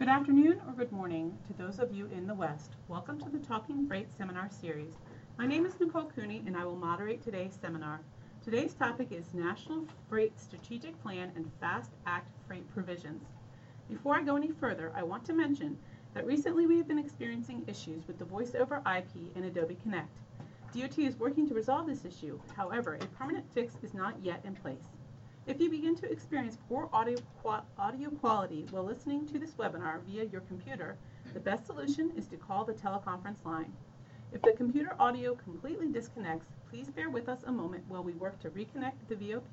Good afternoon or good morning to those of you in the West. Welcome to the Talking Freight Seminar Series. My name is Nicole Cooney and I will moderate today's seminar. Today's topic is National Freight Strategic Plan and FAST Act Freight Provisions. Before I go any further, I want to mention that recently we have been experiencing issues with the Voice over IP and Adobe Connect. DOT is working to resolve this issue. However, a permanent fix is not yet in place. If you begin to experience poor audio quality while listening to this webinar via your computer, the best solution is to call the teleconference line. If the computer audio completely disconnects, please bear with us a moment while we work to reconnect the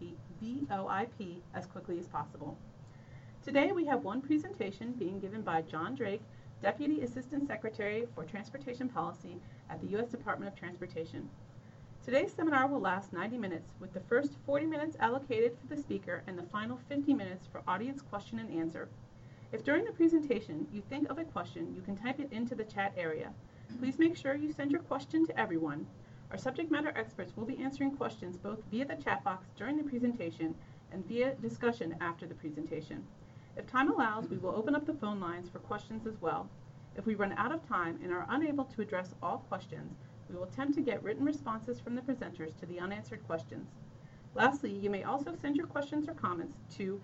VoIP as quickly as possible. Today we have one presentation being given by John Drake, Deputy Assistant Secretary for Transportation Policy at the U.S. Department of Transportation. Today's seminar will last 90 minutes, with the first 40 minutes allocated for the speaker and the final 50 minutes for audience question and answer. If during the presentation you think of a question, you can type it into the chat area. Please make sure you send your question to everyone. Our subject matter experts will be answering questions both via the chat box during the presentation and via discussion after the presentation. If time allows, we will open up the phone lines for questions as well. If we run out of time and are unable to address all questions, we will attempt to get written responses from the presenters to the unanswered questions. Lastly, you may also send your questions or comments to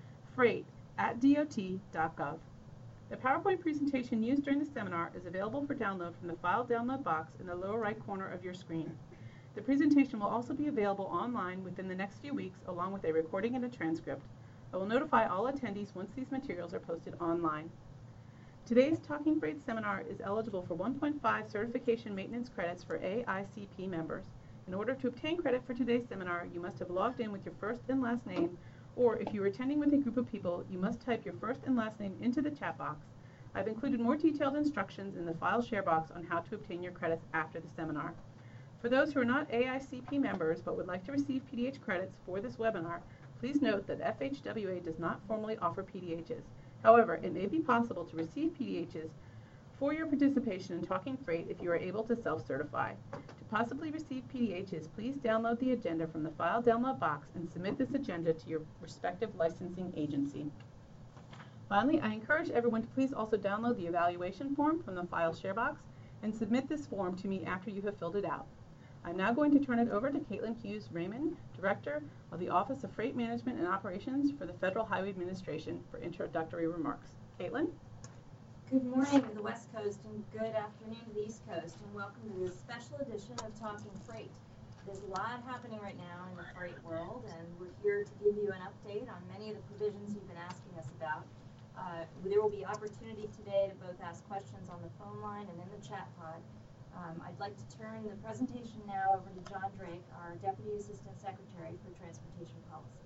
freight@dot.gov. The PowerPoint presentation used during the seminar is available for download from the file download box in the lower right corner of your screen. The presentation will also be available online within the next few weeks, along with a recording and a transcript. I will notify all attendees once these materials are posted online. Today's Talking Freight seminar is eligible for 1.5 certification maintenance credits for AICP members. In order to obtain credit for today's seminar, you must have logged in with your first and last name, or if you are attending with a group of people, you must type your first and last name into the chat box. I've included more detailed instructions in the file share box on how to obtain your credits after the seminar. For those who are not AICP members but would like to receive PDH credits for this webinar, please note that FHWA does not formally offer PDHs. However, it may be possible to receive PDHs for your participation in Talking Freight if you are able to self-certify. To possibly receive PDHs, please download the agenda from the file download box and submit this agenda to your respective licensing agency. Finally, I encourage everyone to please also download the evaluation form from the file share box and submit this form to me after you have filled it out. I'm now going to turn it over to Caitlin Hughes Raymond, Director of the Office of Freight Management and Operations for the Federal Highway Administration, for introductory remarks. Caitlin? Good morning to the West Coast and good afternoon to the East Coast, and welcome to this special edition of Talking Freight. There's a lot happening right now in the freight world, and we're here to give you an update on many of the provisions you've been asking us about. There will be opportunity today to both ask questions on the phone line and in the chat pod. I'd like to turn the presentation now over to John Drake, our Deputy Assistant Secretary for Transportation Policy.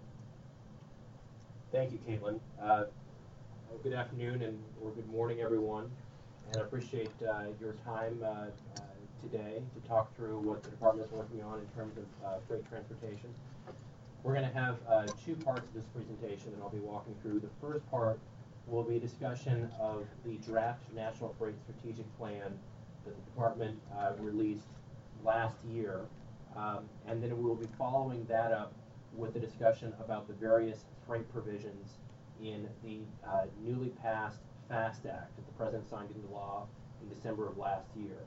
Thank you, Caitlin. Good afternoon or good morning, everyone, and I appreciate your time today to talk through what the department is working on in terms of freight transportation. We're going to have two parts of this presentation that I'll be walking through. The first part will be a discussion of the draft National Freight Strategic Plan that the department released last year, and then we will be following that up with a discussion about the various freight provisions in the newly passed FAST Act that the President signed into law in December of last year.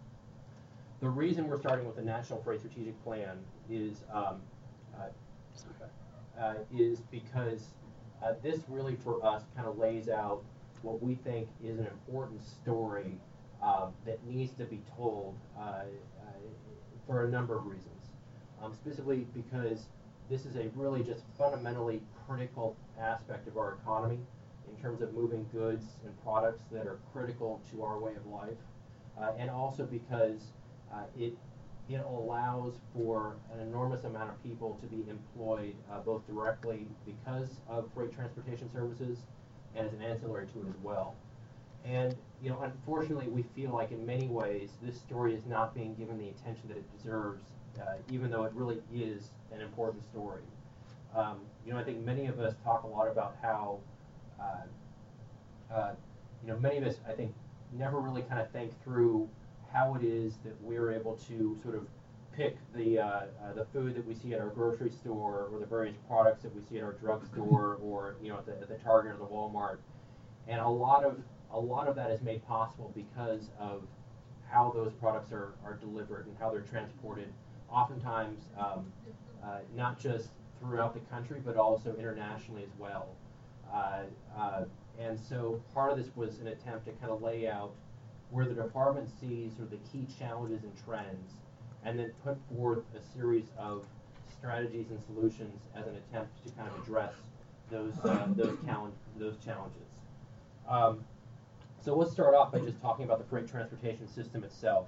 The reason we're starting with the National Freight Strategic Plan is because this really for us kind of lays out what we think is an important story that needs to be told for a number of reasons. Specifically because this is a really just fundamentally critical aspect of our economy in terms of moving goods and products that are critical to our way of life, and also because it allows for an enormous amount of people to be employed both directly because of freight transportation services and as an ancillary to it as well. And unfortunately, we feel like in many ways this story is not being given the attention that it deserves, even though it really is an important story. I think many of us talk a lot about how, many of us, I think, never really kind of think through how it is that we're able to sort of pick the food that we see at our grocery store, or the various products that we see at our drugstore, or at the Target or the Walmart. And a lot of a lot of that is made possible because of how those products are delivered and how they're transported, oftentimes not just throughout the country, but also internationally as well. Uh, uh, and so part of this was an attempt to kind of lay out where the department sees sort of the key challenges and trends, and then put forth a series of strategies and solutions as an attempt to kind of address those challenges. Um, so let's start off by just talking about the freight transportation system itself.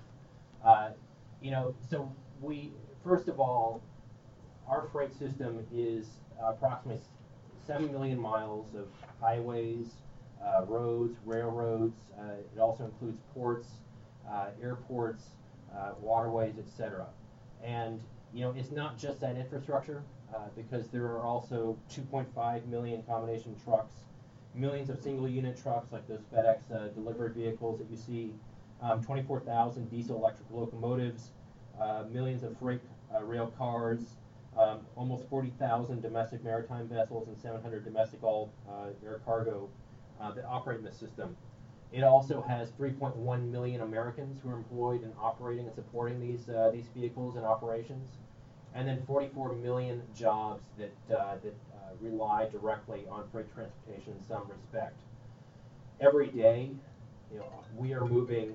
So we, first of all, our freight system is approximately 7 million miles of highways, roads, railroads. It also includes ports, airports, waterways, etc. And it's not just that infrastructure, because there are also 2.5 million combination trucks, millions of single unit trucks like those FedEx delivery vehicles that you see, 24,000 diesel electric locomotives, millions of freight rail cars, almost 40,000 domestic maritime vessels, and 700 domestic all air cargo that operate in the system. It also has 3.1 million Americans who are employed in operating and supporting these vehicles and operations, and then 44 million jobs that rely directly on freight transportation in some respect. Every day, we are moving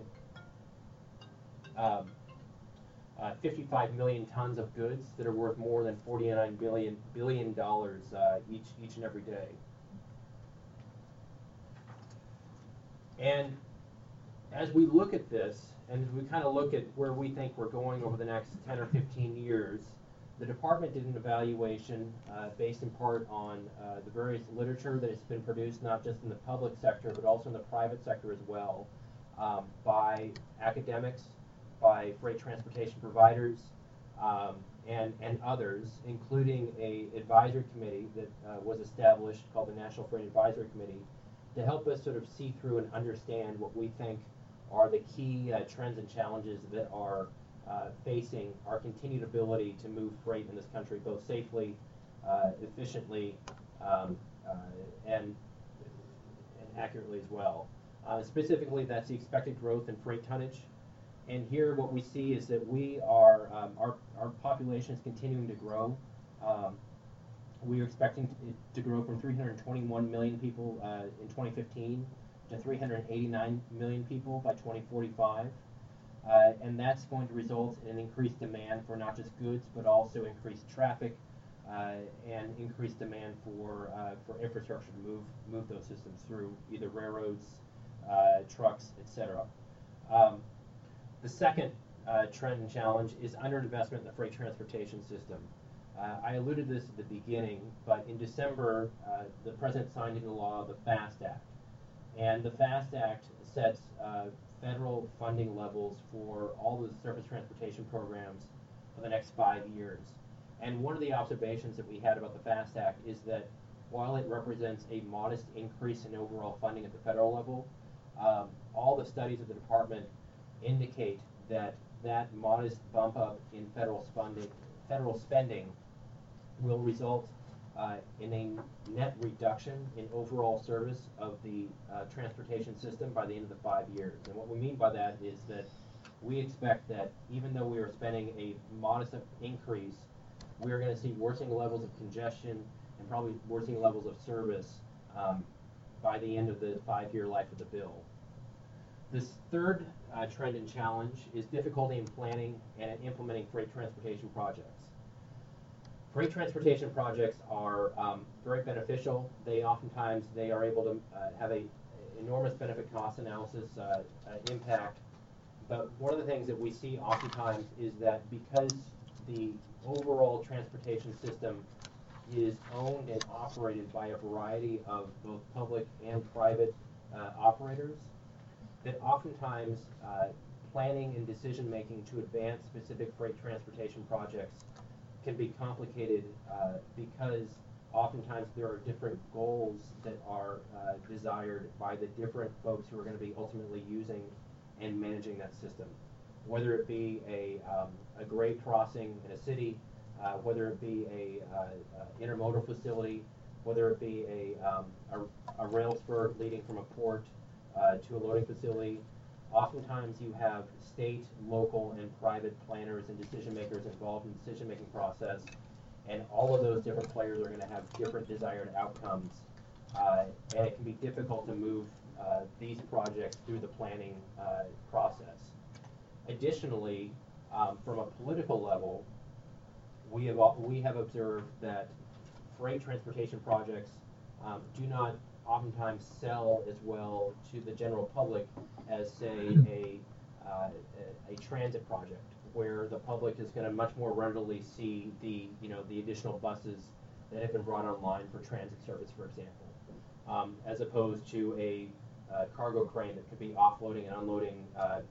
55 million tons of goods that are worth more than $49 billion each and every day. And as we look at this, and as we kind of look at where we think we're going over the next 10 or 15 years, the department did an evaluation based in part on the various literature that has been produced, not just in the public sector, but also in the private sector as well, by academics, by freight transportation providers, and others, including a advisory committee that was established called the National Freight Advisory Committee, to help us sort of see through and understand what we think are the key trends and challenges that are facing our continued ability to move freight in this country, both safely, efficiently, and accurately as well. Specifically, that's the expected growth in freight tonnage. And here what we see is that we are, our population is continuing to grow. We are expecting it to grow from 321 million people in 2015 to 389 million people by 2045. And that's going to result in an increased demand for not just goods, but also increased traffic and increased demand for infrastructure to move those systems through either railroads, trucks, etc. The second trend and challenge is underinvestment in the freight transportation system. I alluded to this at the beginning, but in December, the President signed into law the FAST Act. And the FAST Act sets federal funding levels for all the surface transportation programs for the next 5 years. And one of the observations that we had about the FAST Act is that while it represents a modest increase in overall funding at the federal level, all the studies of the department indicate that that modest bump up in federal spending will result in a net reduction in overall service of the transportation system by the end of the 5 years. And what we mean by that is that we expect that even though we are spending a modest increase, we are going to see worsening levels of congestion and probably worsening levels of service by the end of the 5-year life of the bill. This third trend and challenge is difficulty in planning and implementing freight transportation projects. Freight transportation projects are very beneficial. They oftentimes are able to have a enormous benefit cost analysis impact. But one of the things that we see oftentimes is that because the overall transportation system is owned and operated by a variety of both public and private operators, that oftentimes planning and decision making to advance specific freight transportation projects can be complicated because oftentimes there are different goals that are desired by the different folks who are going to be ultimately using and managing that system. Whether it be a grade crossing in a city, whether it be a intermodal facility, whether it be a rail spur leading from a port, to a loading facility. Oftentimes you have state, local, and private planners and decision makers involved in the decision-making process, and all of those different players are going to have different desired outcomes, and it can be difficult to move these projects through the planning process. Additionally, from a political level, we have observed that freight transportation projects do not oftentimes sell as well to the general public as, say, a transit project, where the public is going to much more readily see the additional buses that have been brought online for transit service, for example, as opposed to a cargo crane that could be offloading and unloading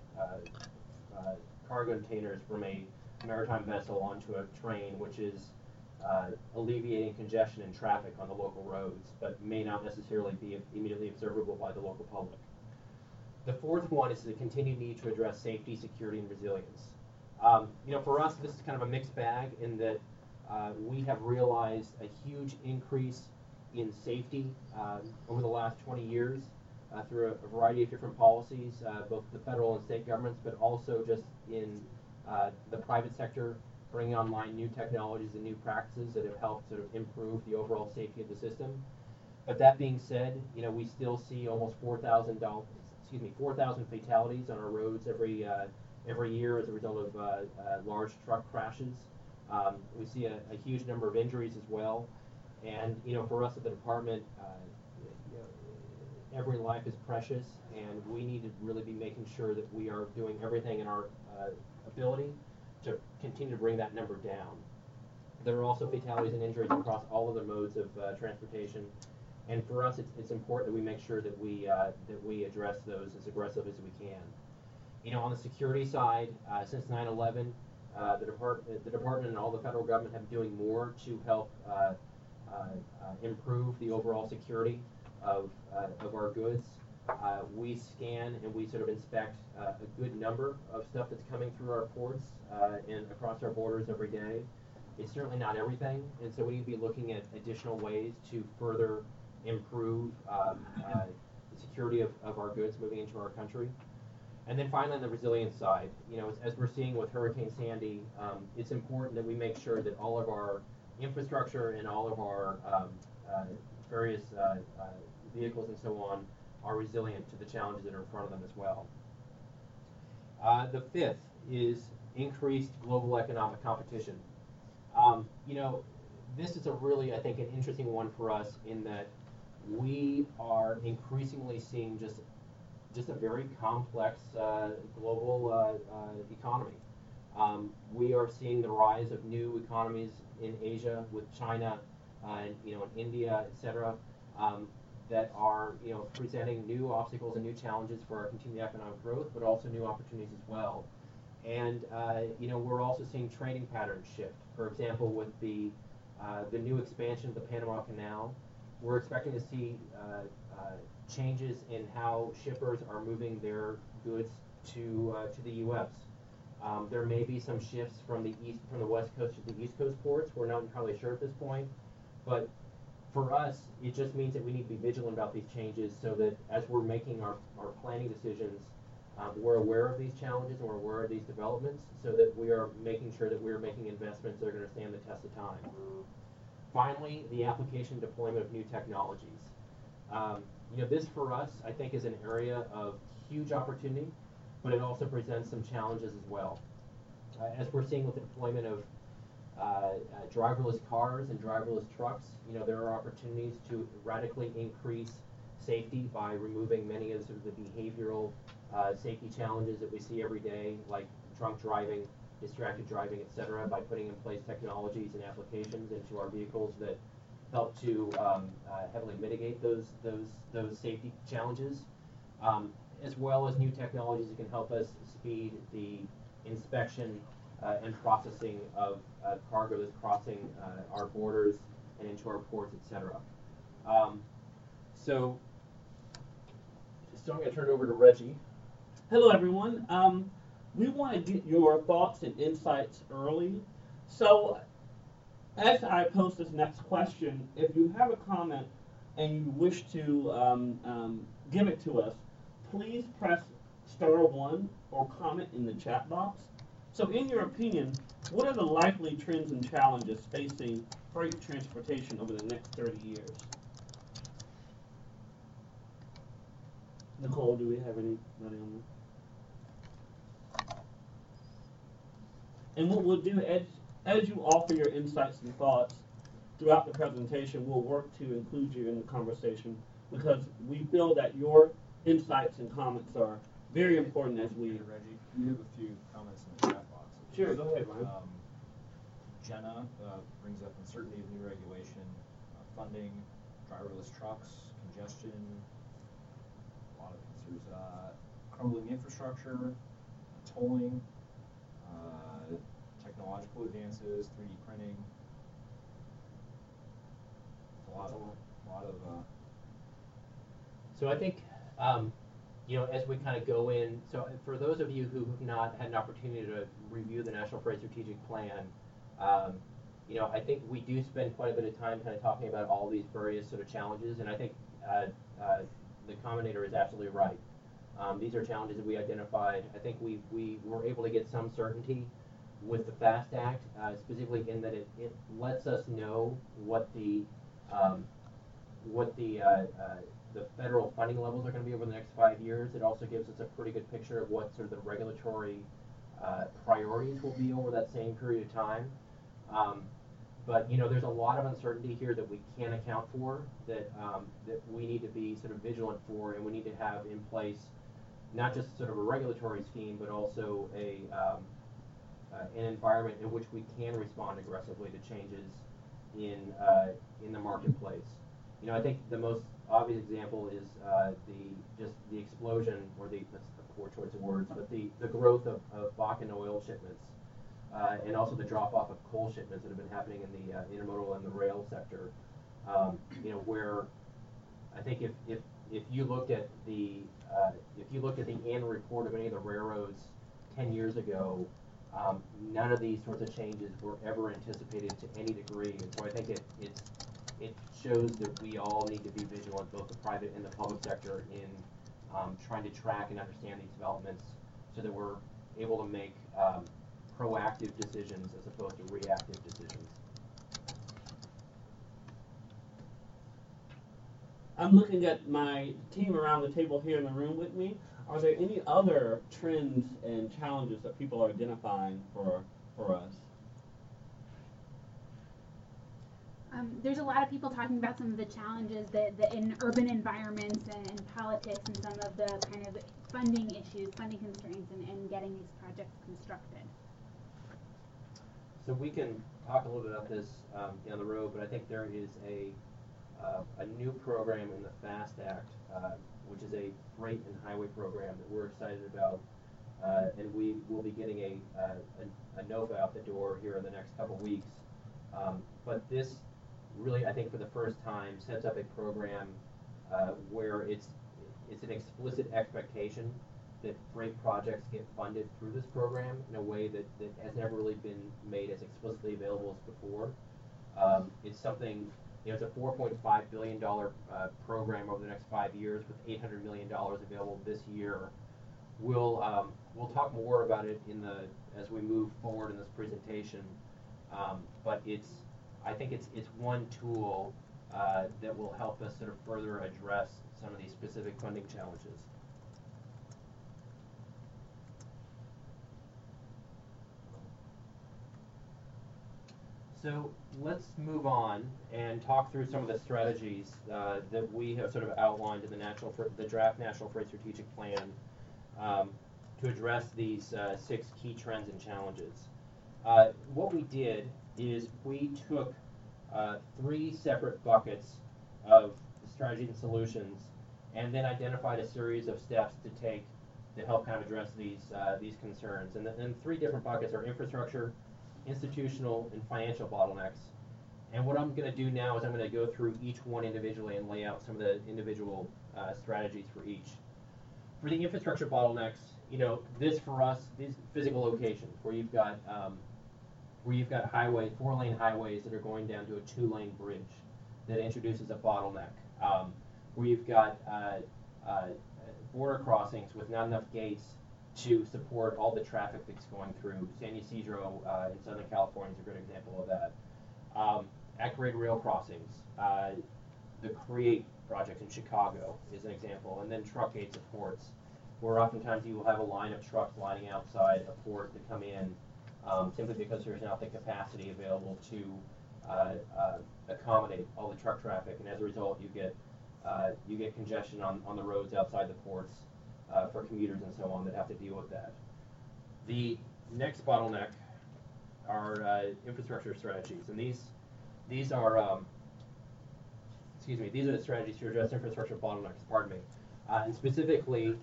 cargo containers from a maritime vessel onto a train, which is alleviating congestion and traffic on the local roads, but may not necessarily be immediately observable by the local public. The fourth one is the continued need to address safety, security, and resilience. For us, this is kind of a mixed bag in that we have realized a huge increase in safety over the last 20 years through a variety of different policies, both the federal and state governments, but also just in the private sector, bringing online new technologies and new practices that have helped sort of improve the overall safety of the system. But that being said, we still see almost 4,000 fatalities on our roads every year as a result of large truck crashes. We see a huge number of injuries as well. And for us at the department, every life is precious, and we need to really be making sure that we are doing everything in our ability to continue to bring that number down. There are also fatalities and injuries across all of the modes of transportation, and for us, it's important that we make sure that we address those as aggressively as we can. On the security side, since 9/11, the department and all the federal government have been doing more to help improve the overall security of our goods. We scan and we sort of inspect a good number of stuff that's coming through our ports and across our borders every day. It's certainly not everything, and so we need to be looking at additional ways to further improve the security of our goods moving into our country. And then finally, on the resilience side, as we're seeing with Hurricane Sandy, it's important that we make sure that all of our infrastructure and all of our various vehicles and so on are resilient to the challenges that are in front of them as well. The fifth is increased global economic competition. This is a really, I think, an interesting one for us in that we are increasingly seeing just a very complex global economy. We are seeing the rise of new economies in Asia with China, and in India, etc. That are presenting new obstacles and new challenges for our continued economic growth, but also new opportunities as well. And we're also seeing trading patterns shift. For example, with the new expansion of the Panama Canal, we're expecting to see changes in how shippers are moving their goods to the U.S. There may be some shifts from the West Coast to the East Coast ports. We're not entirely sure at this point, but for us, it just means that we need to be vigilant about these changes so that as we're making our planning decisions, we're aware of these challenges and we're aware of these developments so that we are making sure that we're making investments that are going to stand the test of time. Finally, the application and deployment of new technologies. This for us, I think, is an area of huge opportunity, but it also presents some challenges as well. As we're seeing with the deployment of driverless cars and driverless trucks, there are opportunities to radically increase safety by removing many of the behavioral safety challenges that we see every day, like drunk driving, distracted driving, etc., by putting in place technologies and applications into our vehicles that help to heavily mitigate those safety challenges, as well as new technologies that can help us speed the inspection and processing of cargo that's crossing our borders and into our ports, etc. So I'm going to turn it over to Reggie. Hello, everyone. We want to get your thoughts and insights early. So as I pose this next question, if you have a comment and you wish to give it to us, please press *1 or comment in the chat box. So in your opinion, what are the likely trends and challenges facing freight transportation over the next 30 years? Nicole, do we have anybody on that? And what we'll do, as you offer your insights and thoughts throughout the presentation, we'll work to include you in the conversation because we feel that your insights and comments are very important as we... Hey, Reggie, we have a few comments in the chat box. Sure, go ahead, Ryan. Jenna brings up uncertainty of new regulation, funding, driverless trucks, congestion, a lot of things. There's crumbling infrastructure, tolling, technological advances, 3D printing. A lot of So I think, as we kind of go in, so for those of you who have not had an opportunity to review the National Freight Strategic Plan, I think we do spend quite a bit of time kind of talking about all these various sort of challenges, and I think the commentator is absolutely right. These are challenges that we identified. I think we were able to get some certainty with the FAST Act, specifically in that it lets us know what the federal funding levels are going to be over the next 5 years. It also gives us a pretty good picture of what sort of the regulatory priorities will be over that same period of time. But there's a lot of uncertainty here that we can't account for, that we need to be sort of vigilant for, and we need to have in place not just sort of a regulatory scheme, but also an environment in which we can respond aggressively to changes in the marketplace. I think the most obvious example is the explosion, or that's a poor choice of words, but the growth of Bakken oil shipments, and also the drop-off of coal shipments that have been happening in the intermodal and the rail sector. Where I think if you looked at the annual report of any of the railroads 10 years ago, none of these sorts of changes were ever anticipated to any degree, and so I think it shows that we all need to be vigilant, both the private and the public sector, in trying to track and understand these developments so that we're able to make proactive decisions as opposed to reactive decisions. I'm looking at my team around the table here in the room with me. Are there any other trends and challenges that people are identifying for us? There's a lot of people talking about some of the challenges that in urban environments and politics, and some of the kind of funding issues, funding constraints, and getting these projects constructed. So we can talk a little bit about this down the road, but I think there is a new program in the FAST Act, which is a freight and highway program that we're excited about, and we will be getting a NOFA out the door here in the next couple weeks. But this really, I think, for the first time, sets up a program where it's an explicit expectation that freight projects get funded through this program in a way that has never really been made as explicitly available as before. It's something, it's a $4.5 billion program over the next 5 years with $800 million available this year. We'll talk more about it as we move forward in this presentation, but I think it's one tool that will help us sort of further address some of these specific funding challenges. So let's move on and talk through some of the strategies that we have sort of outlined in the draft National Freight Strategic Plan to address these 6 key trends and challenges. What we did is we took 3 separate buckets of strategies and solutions, and then identified a series of steps to take to help kind of address these concerns. And the 3 different buckets are infrastructure, institutional, and financial bottlenecks. And what I'm going to do now is I'm going to go through each one individually and lay out some of the individual strategies for each. For the infrastructure bottlenecks, this for us, these physical locations where you've got highways, 4-lane highways that are going down to a 2-lane bridge that introduces a bottleneck. Where you've got border crossings with not enough gates to support all the traffic that's going through. San Ysidro in Southern California is a good example of that. At-grade rail crossings, the CREATE project in Chicago is an example, and then truck gates at ports, where oftentimes you will have a line of trucks lining outside a port to come in, simply because there's not the capacity available to accommodate all the truck traffic, and as a result, you get congestion on the roads outside the ports for commuters and so on that have to deal with that. The next bottleneck are infrastructure strategies, and these are these are the strategies to address infrastructure bottlenecks. Pardon me, and specifically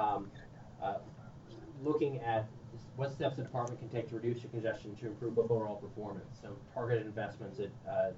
looking at what steps the department can take to reduce your congestion to improve overall performance. So targeted investments at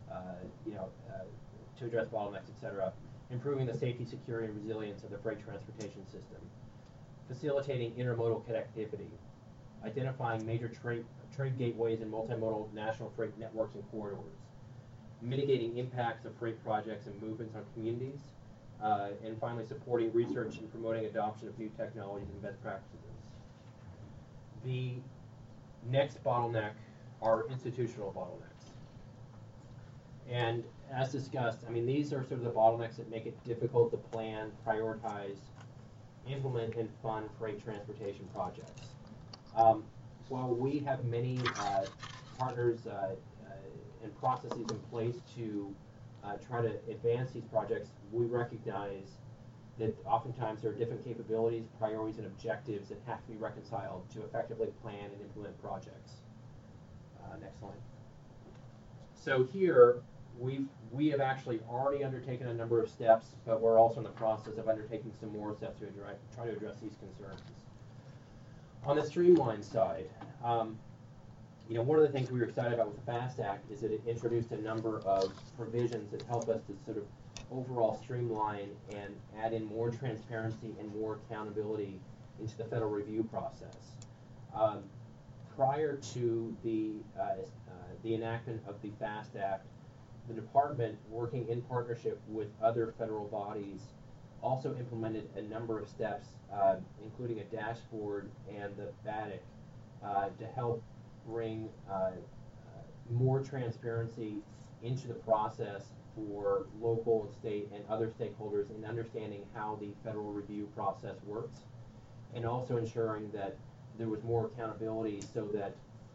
to address bottlenecks, etc. Improving the safety, security, and resilience of the freight transportation system. Facilitating intermodal connectivity. Identifying major trade gateways and multimodal national freight networks and corridors. Mitigating impacts of freight projects and movements on communities. And finally, supporting research and promoting adoption of new technologies and best practices. The next bottleneck are institutional bottlenecks. And as discussed, I mean, these are sort of the bottlenecks that make it difficult to plan, prioritize, implement, and fund freight transportation projects. While we have many partners and processes in place to try to advance these projects, we recognize that oftentimes there are different capabilities, priorities, and objectives that have to be reconciled to effectively plan and implement projects. Next slide. So here, we have actually already undertaken a number of steps, but we're also in the process of undertaking some more steps to try to address these concerns. On the streamline side, one of the things we were excited about with the FAST Act is that it introduced a number of provisions that help us to sort of overall streamline and add in more transparency and more accountability into the federal review process. Prior to the enactment of the FAST Act, the department, working in partnership with other federal bodies, also implemented a number of steps, including a dashboard and the BATIC, to help bring more transparency into the process for local and state and other stakeholders in understanding how the federal review process works, and also ensuring that there was more accountability so that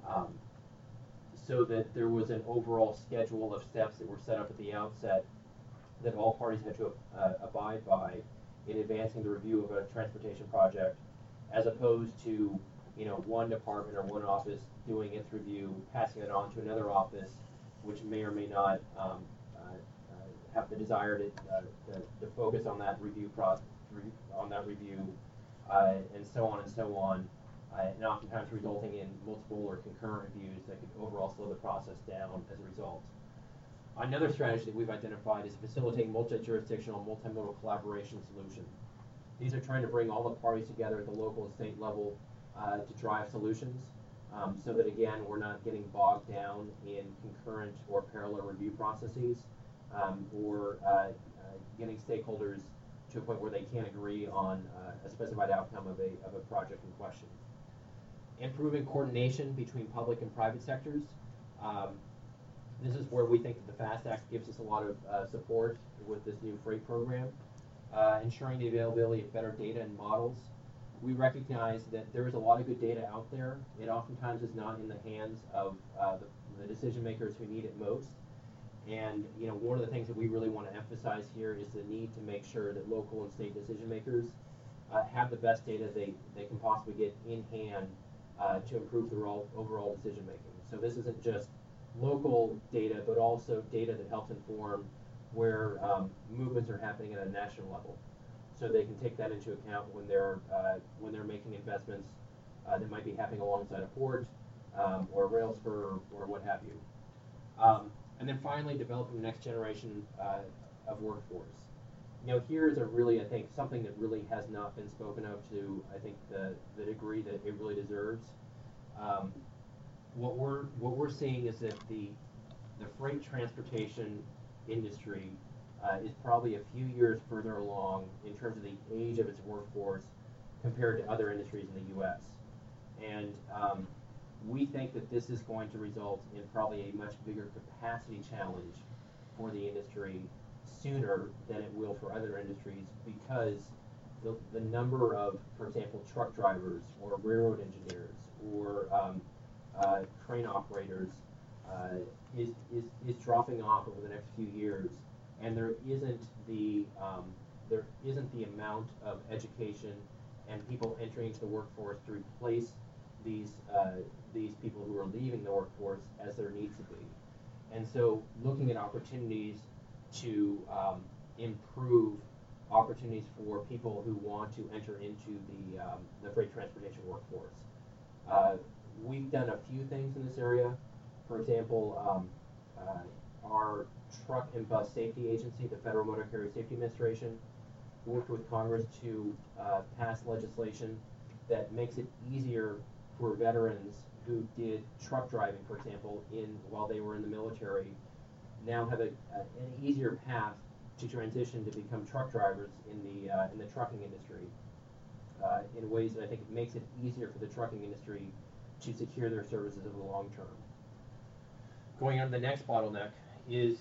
there was an overall schedule of steps that were set up at the outset that all parties had to abide by in advancing the review of a transportation project, as opposed to one department or one office doing its review, passing it on to another office, which may or may not have the desire to focus on that review and so on and so on, and oftentimes resulting in multiple or concurrent reviews that could overall slow the process down as a result. Another strategy that we've identified is facilitating multi-jurisdictional, multimodal collaboration solutions. These are trying to bring all the parties together at the local and state level to drive solutions, so that again, we're not getting bogged down in concurrent or parallel review processes, or getting stakeholders to a point where they can't agree on a specified outcome of a project in question. Improving coordination between public and private sectors. This is where we think that the FAST Act gives us a lot of support with this new freight program. Ensuring the availability of better data and models. We recognize that there is a lot of good data out there. It oftentimes is not in the hands of the decision makers who need it most. And one of the things that we really want to emphasize here is the need to make sure that local and state decision makers have the best data they can possibly get in hand to improve their overall decision making. So this isn't just local data, but also data that helps inform where movements are happening at a national level, so they can take that into account when they're making investments that might be happening alongside a port or a rail spur or what have you. And then finally, developing the next generation of workforce. Here is I think, something that really has not been spoken of to, I think, the degree that it really deserves. What we're seeing is that the freight transportation industry is probably a few years further along in terms of the age of its workforce compared to other industries in the U.S. And we think that this is going to result in probably a much bigger capacity challenge for the industry sooner than it will for other industries, because the number of, for example, truck drivers or railroad engineers or crane operators is dropping off over the next few years, and there isn't the amount of education and people entering into the workforce to replace these people who are leaving the workforce as there needs to be. And so looking at opportunities to improve opportunities for people who want to enter into the freight transportation workforce. We've done a few things in this area. For example, our Truck and Bus Safety Agency, the Federal Motor Carrier Safety Administration, worked with Congress to pass legislation that makes it easier for veterans who did truck driving, for example, while they were in the military, now have an easier path to transition to become truck drivers in the trucking industry in ways that I think it makes it easier for the trucking industry to secure their services over the long term. Going on to the next bottleneck is,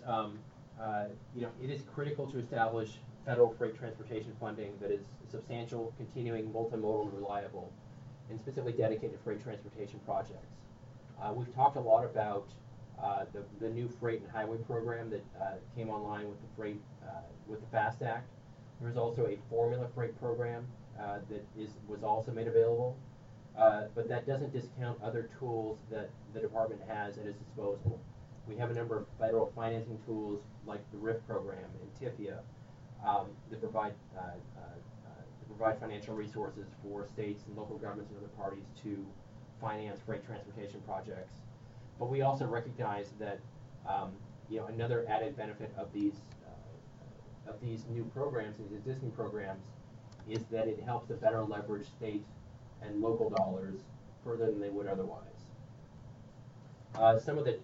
it is critical to establish federal freight transportation funding that is substantial, continuing, multimodal, and reliable, and specifically dedicated freight transportation projects. We've talked a lot about the new freight and highway program that came online with the FAST Act. There was also a formula freight program that was also made available, but that doesn't discount other tools that the department has at its disposal. We have a number of federal financing tools like the RIF program and TIFIA that provide financial resources for states and local governments and other parties to finance freight transportation projects. But we also recognize that another added benefit of these new programs, these existing programs, is that it helps to better leverage state and local dollars further than they would otherwise. Some of the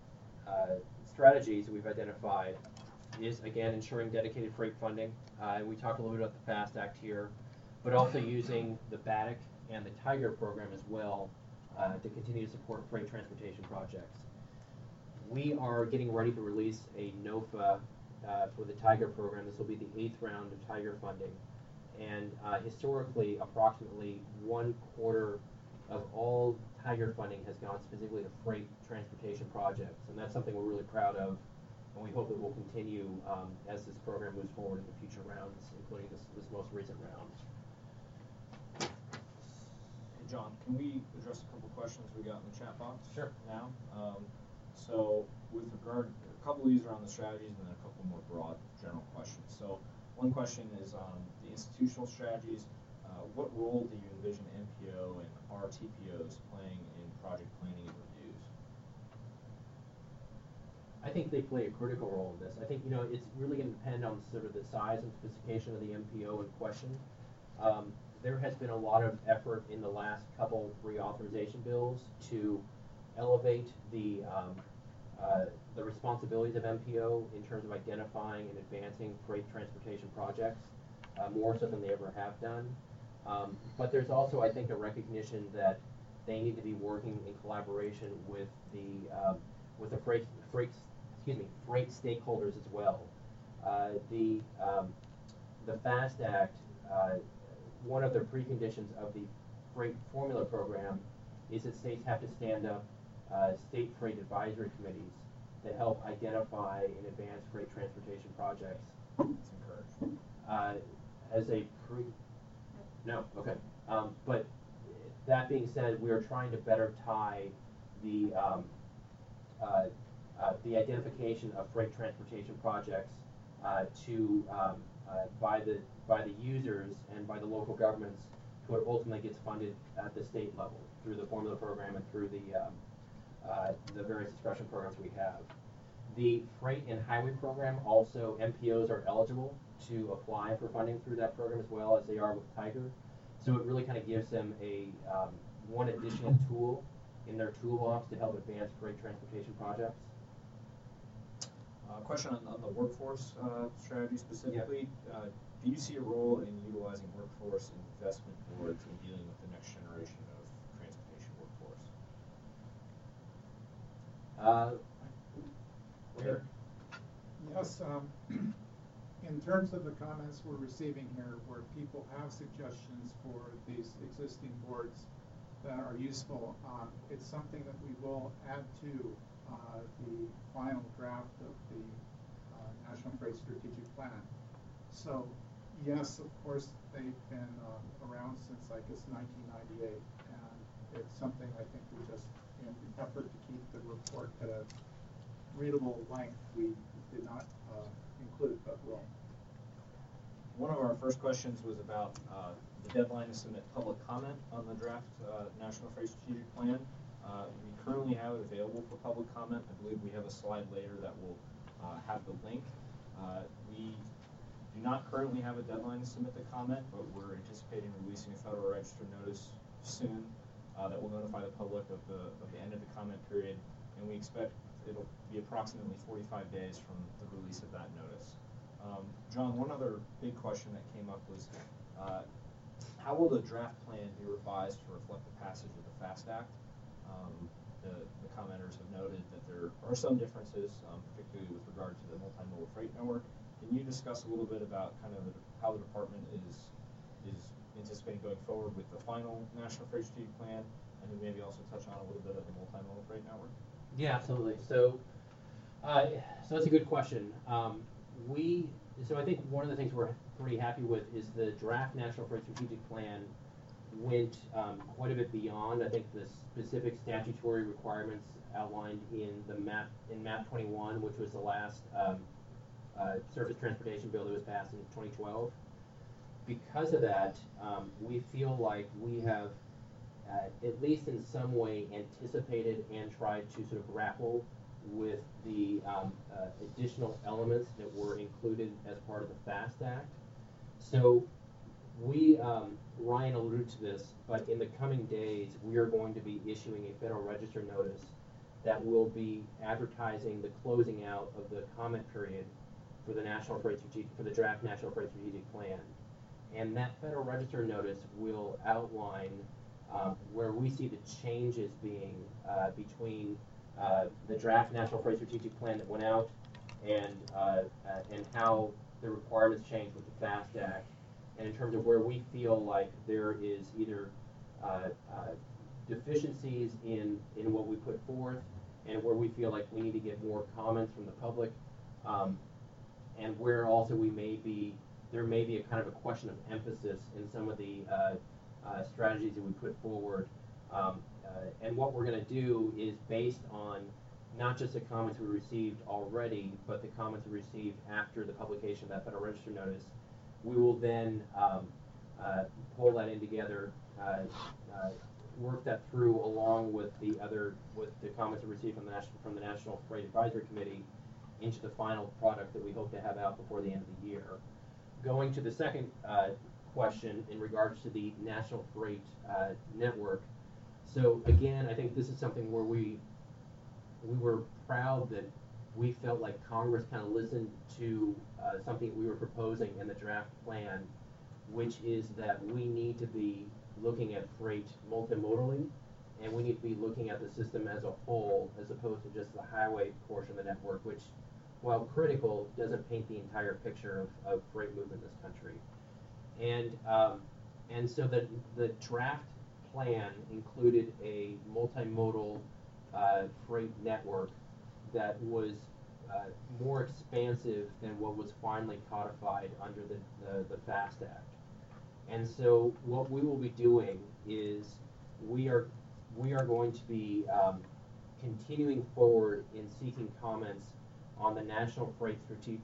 strategies we've identified is, again, ensuring dedicated freight funding. We talked a little bit about the FAST Act here, but also using the BATIC and the TIGER program as well to continue to support freight transportation projects. We are getting ready to release a NOFA for the TIGER program. This will be the 8th round of TIGER funding. And historically, approximately 1/4 of all TIGER funding has gone specifically to freight transportation projects. And that's something we're really proud of, and we hope it will continue as this program moves forward in the future rounds, including this most recent round. Hey John, can we address a couple questions we got in the chat box? Sure. Now, so with regard, a couple of these are on the strategies, and then a couple more broad general questions. So one question is on the institutional strategies. What role do you envision MPO and RTPOs playing in project planning and reviews? I think they play a critical role in this. I think it's really going to depend on sort of the size and sophistication of the MPO in question. There has been a lot of effort in the last couple reauthorization bills to elevate the responsibilities of MPO in terms of identifying and advancing freight transportation projects, more so than they ever have done. But there's also, I think, a recognition that they need to be working in collaboration with the freight stakeholders as well. The FAST Act, one of the preconditions of the freight formula program is that states have to stand up state freight advisory committees that help identify and advance freight transportation projects. It's encouraged. Okay. But that being said, we are trying to better tie the identification of freight transportation projects by the users and by the local governments to what ultimately gets funded at the state level through the formula program and through the various discussion programs we have. The freight and highway program, also MPOs are eligible to apply for funding through that program as well as they are with TIGER. So it really kind of gives them one additional tool in their toolbox to help advance freight transportation projects. Question on the workforce strategy specifically. Do you see a role in utilizing workforce investment boards in dealing with the next generation of transportation workforce? Eric? Yes, in terms of the comments we're receiving here, where people have suggestions for these existing boards that are useful, it's something that we will add to the final draft of the National Freight Strategic Plan. So, yes, of course, they've been around since, I guess, 1998, and it's something I think we just, in an effort to keep the report at a readable length, we did not include, but will. One of our first questions was about the deadline to submit public comment on the draft National Freight Strategic Plan. We currently have it available for public comment. I believe we have a slide later that will have the link. We do not currently have a deadline to submit the comment, but we're anticipating releasing a Federal Register notice soon that will notify the public of the end of the comment period, and we expect it'll be approximately 45 days from the release of that notice. John, one other big question that came up was how will the draft plan be revised to reflect the passage of the FAST Act? The commenters have noted that there are some differences, particularly with regard to the multimodal freight network. Can you discuss a little bit about kind of how the department is anticipating going forward with the final National Freight Strategic Plan, and then maybe also touch on a little bit of the multimodal freight network? Yeah, absolutely. So that's a good question. So I think one of the things we're pretty happy with is the draft National Freight Strategic Plan went quite a bit beyond, I think, the specific statutory requirements outlined in MAP 21, which was the last surface transportation bill that was passed in 2012. Because of that, we feel like we have, at least in some way, anticipated and tried to sort of grapple with the additional elements that were included as part of the FAST Act. So we, Ryan alluded to this, but in the coming days, we are going to be issuing a Federal Register notice that will be advertising the closing out of the comment period for the draft National Freight Strategic Plan. And that Federal Register notice will outline where we see the changes being between the draft National Freight Strategic Plan that went out and how the requirements change with the FAST Act, and in terms of where we feel like there is either deficiencies in what we put forth, and where we feel like we need to get more comments from the public, and where also there may be a kind of a question of emphasis in some of the strategies that we put forward. And what we're going to do is based on not just the comments we received already, but the comments we received after the publication of that Federal Register notice. We will then pull that in together, work that through along with the comments we received from the National Freight Advisory Committee into the final product that we hope to have out before the end of the year. Going to the second question in regards to the National Freight Network. So again, I think this is something where we were proud that we felt like Congress kind of listened to something that we were proposing in the draft plan, which is that we need to be looking at freight multimodally, and we need to be looking at the system as a whole, as opposed to just the highway portion of the network, which, while critical, doesn't paint the entire picture of freight movement in this country. And so the draft plan included a multimodal freight network that was more expansive than what was finally codified under the FAST Act. And so what we will be doing is we are going to be continuing forward in seeking comments on the National Freight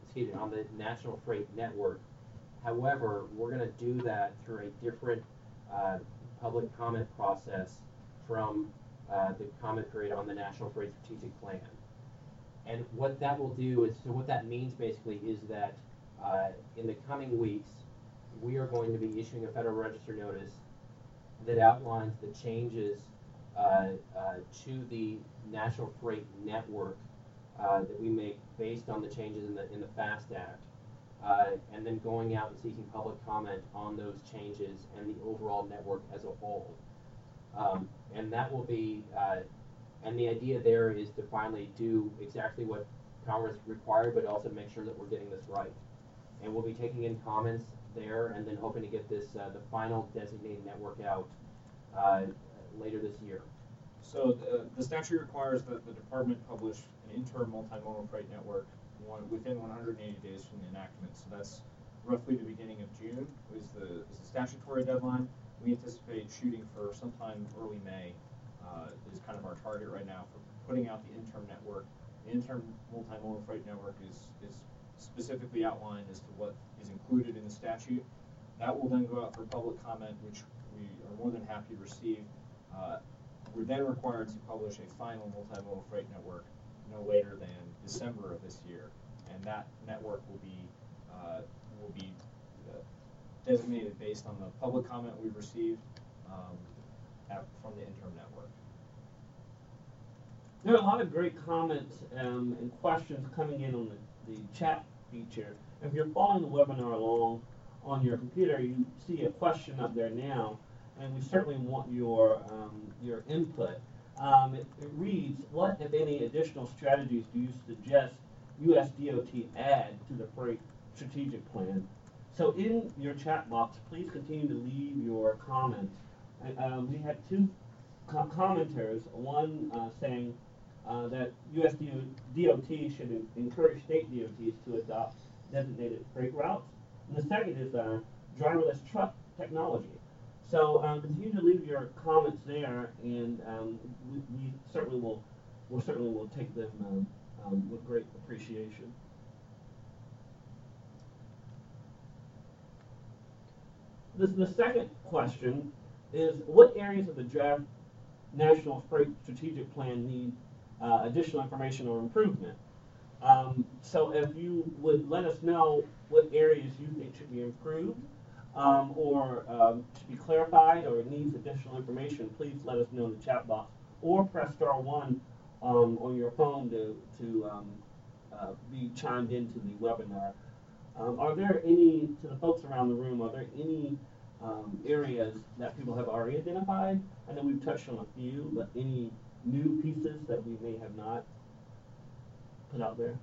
Network. However, we're going to do that through a different public comment process from the comment period on the National Freight Strategic Plan. And what that will do is, so what that means basically is that in the coming weeks, we are going to be issuing a Federal Register notice that outlines the changes to the National Freight Network that we make based on the changes in the FAST Act, and then going out and seeking public comment on those changes and the overall network as a whole. And that will be, and the idea there is to finally do exactly what Congress required, but also make sure that we're getting this right. And we'll be taking in comments there, and then hoping to get this the final designated network out later this year. So the statute requires that the department publish an interim multimodal freight network within 180 days from the enactment. So that's roughly the beginning of June is the statutory deadline. We anticipate shooting for sometime early May is kind of our target right now for putting out the interim network. The interim multimodal freight network is specifically outlined as to what is included in the statute. That will then go out for public comment, which we are more than happy to receive. We're then required to publish a final multimodal freight network no later than December of this year, and that network will be designated based on the public comment we've received from the interim network. There are a lot of great comments and questions coming in on the chat feature. If you're following the webinar along on your computer, you see a question up there now, and we certainly want your input. It reads, what, if any, additional strategies do you suggest USDOT add to the freight strategic plan? So in your chat box, please continue to leave your comments. We had two commenters, one saying that USDOT should encourage state DOTs to adopt designated freight routes. And the second is driverless truck technology. So continue to leave your comments there, and we certainly will take them with great appreciation. The second question is, what areas of the draft National Freight Strategic Plan need additional information or improvement? So if you would let us know what areas you think should be improved, or should be clarified, or needs additional information, please let us know in the chat box, or press *1 on your phone to be chimed into the webinar. Are there any, to the folks around the room, are there any areas that people have already identified? I know we've touched on a few, but any new pieces that we may have not put out there?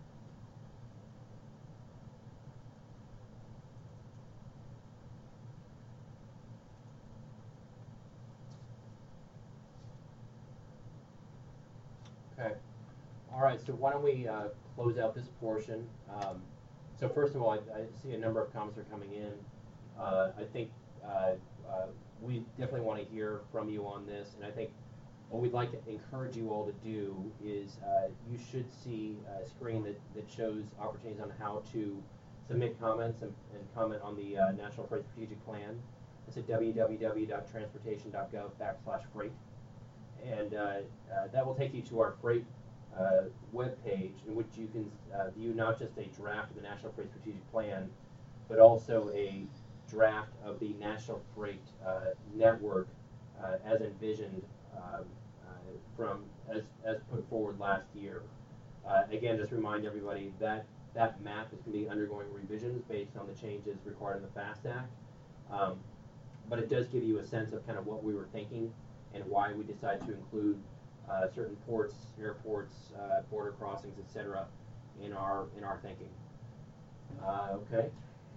Okay. All right, so why don't we close out this portion. So first of all, I see a number of comments are coming in. I think we definitely want to hear from you on this, and I think what we'd like to encourage you all to do is you should see a screen that shows opportunities on how to submit comments and comment on the National Freight Strategic Plan. It's at www.transportation.gov/freight. And that will take you to our freight webpage, in which you can view not just a draft of the National Freight Strategic Plan, but also a draft of the National Freight Network as envisioned as put forward last year. Again, just remind everybody that that map is going to be undergoing revisions based on the changes required in the FAST Act. But it does give you a sense of kind of what we were thinking and why we decided to include certain ports, airports, border crossings, etc., in our thinking. Okay.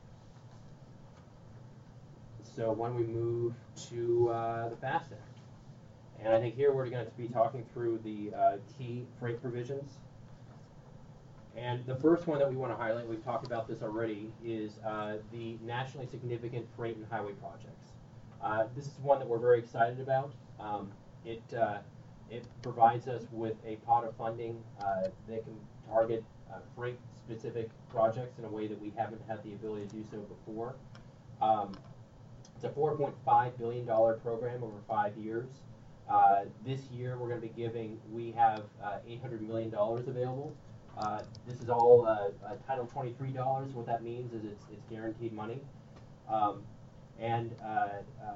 So when we move to the FAST Act, and I think here we're going to be talking through the key freight provisions. And the first one that we want to highlight, we've talked about this already, is the nationally significant freight and highway projects. This is one that we're very excited about. It provides us with a pot of funding that can target freight-specific projects in a way that we haven't had the ability to do so before. It's a $4.5 billion program over 5 years. This year we're going to be we have $800 million available. This is all Title 23 dollars. What that means is it's guaranteed money. And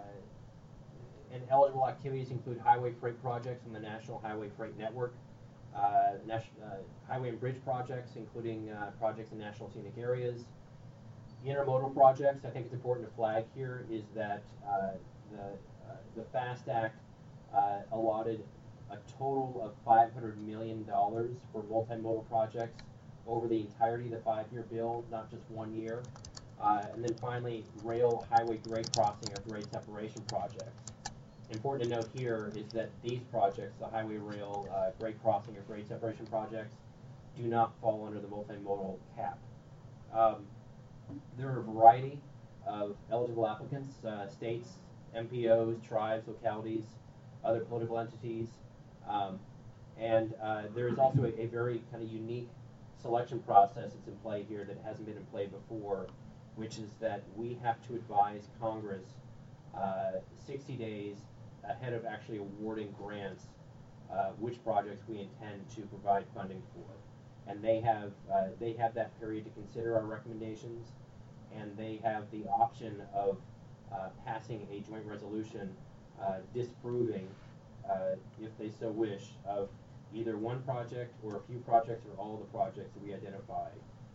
eligible activities include highway freight projects on the National Highway Freight Network, highway and bridge projects, including projects in national scenic areas. Intermodal projects, I think it's important to flag here, is that the FAST Act allotted a total of $500 million for multimodal projects over the entirety of the 5-year bill, not just 1 year. And then finally, rail highway grade crossing or grade separation projects. Important to note here is that these projects, the highway rail grade crossing or grade separation projects, do not fall under the multimodal cap. There are a variety of eligible applicants, states, MPOs, tribes, localities, other political entities, and there is also a very kind of unique selection process that's in play here that hasn't been in play before, which is that we have to advise Congress 60 days ahead of actually awarding grants which projects we intend to provide funding for. And they have that period to consider our recommendations, and they have the option of passing a joint resolution disapproving, if they so wish, of either one project or a few projects or all the projects that we identify,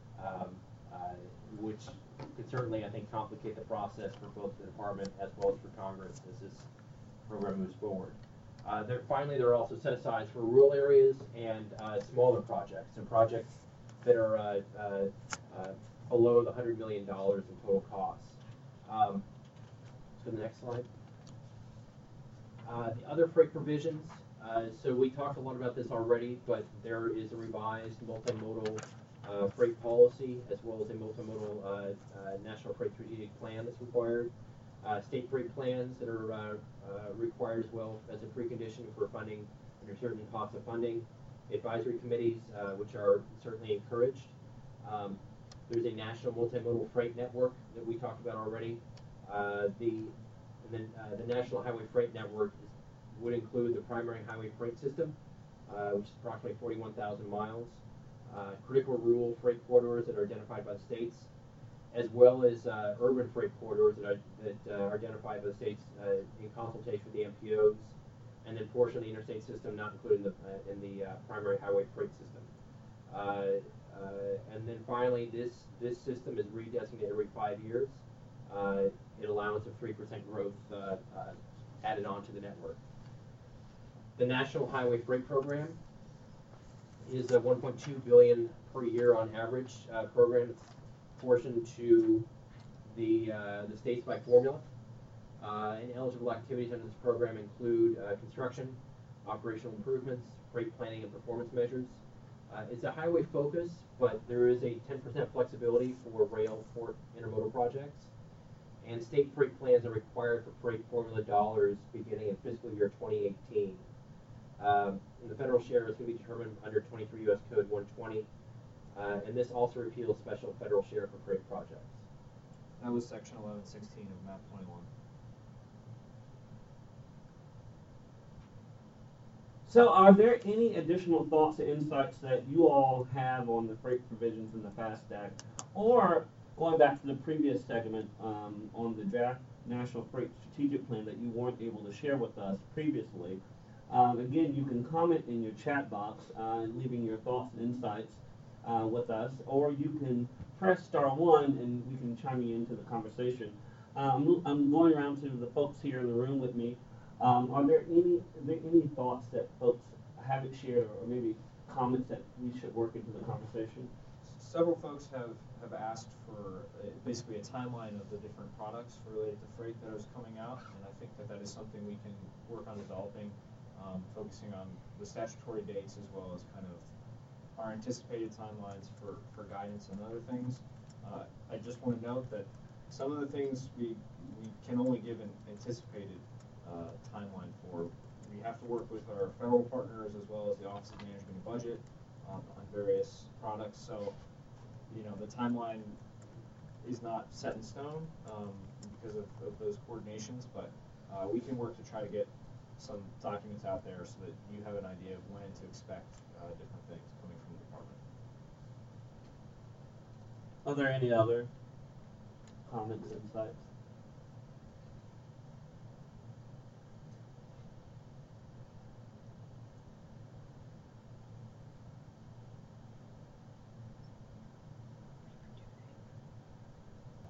which could certainly, I think, complicate the process for both the department as well as for Congress as this program moves forward. Finally, there are also set-asides for rural areas and smaller projects, and projects that are below the $100 million in total costs. To the next slide. The other freight provisions, so we talked a lot about this already, but there is a revised multimodal freight policy as well as a multimodal national freight strategic plan that's required. State freight plans that are required as well as a precondition for funding under certain costs of funding. Advisory committees, which are certainly encouraged. There's a national multimodal freight network that we talked about already. The National Highway Freight Network would include the primary highway freight system, which is approximately 41,000 miles, critical rural freight corridors that are identified by the states, as well as urban freight corridors that are identified by the states in consultation with the MPOs, and then portion of the interstate system not included in the primary highway freight system. And then finally, this system is redesignated every 5 years. An allowance of 3% growth added on to the network. The National Highway Freight Program is a $1.2 billion per year on average program. It's portioned to the states by formula. And eligible activities under this program include construction, operational improvements, freight planning, and performance measures. It's a highway focus, but there is a 10% flexibility for rail, port, intermodal projects. And state freight plans are required for freight formula dollars beginning in fiscal year 2018. And the federal share is going to be determined under 23 U.S. Code 120. And this also repeals special federal share for freight projects. That was section 1116 of map 21. So are there any additional thoughts or insights that you all have on the freight provisions in the FAST Act? Or going back to the previous segment on the draft National Freight Strategic Plan that you weren't able to share with us previously, again, you can comment in your chat box leaving your thoughts and insights with us, or you can press *1 and we can chime you into the conversation. I'm going around to the folks here in the room with me. Are there any thoughts that folks haven't shared, or maybe comments that we should work into the conversation? Several folks have asked for basically a timeline of the different products related to freight that is coming out, and I think that is something we can work on developing, focusing on the statutory dates as well as kind of our anticipated timelines for guidance and other things. I just want to note that some of the things we can only give an anticipated timeline for. We have to work with our federal partners as well as the Office of Management and Budget on various products. So, the timeline is not set in stone because of those coordinations, but we can work to try to get some documents out there so that you have an idea of when to expect different things coming from the department. Are there any other comments, insights?